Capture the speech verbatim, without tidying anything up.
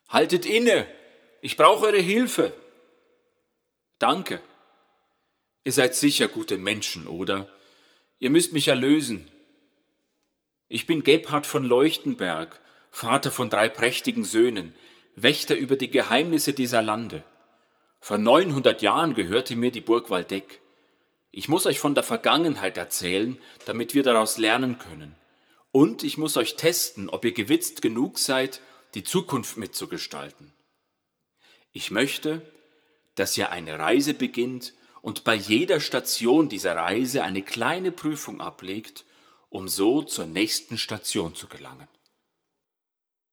Haltet inne! Ich brauche eure Hilfe! Danke. Ihr seid sicher gute Menschen, oder? Ihr müsst mich erlösen. Ich bin Gebhard von Leuchtenberg, Vater von drei prächtigen Söhnen, Wächter über die Geheimnisse dieser Lande. Vor neunhundert Jahren gehörte mir die Burg Waldeck. Ich muss euch von der Vergangenheit erzählen, damit wir daraus lernen können. Und ich muss euch testen, ob ihr gewitzt genug seid, die Zukunft mitzugestalten. Ich möchte, dass ihr eine Reise beginnt und bei jeder Station dieser Reise eine kleine Prüfung ablegt, um so zur nächsten Station zu gelangen.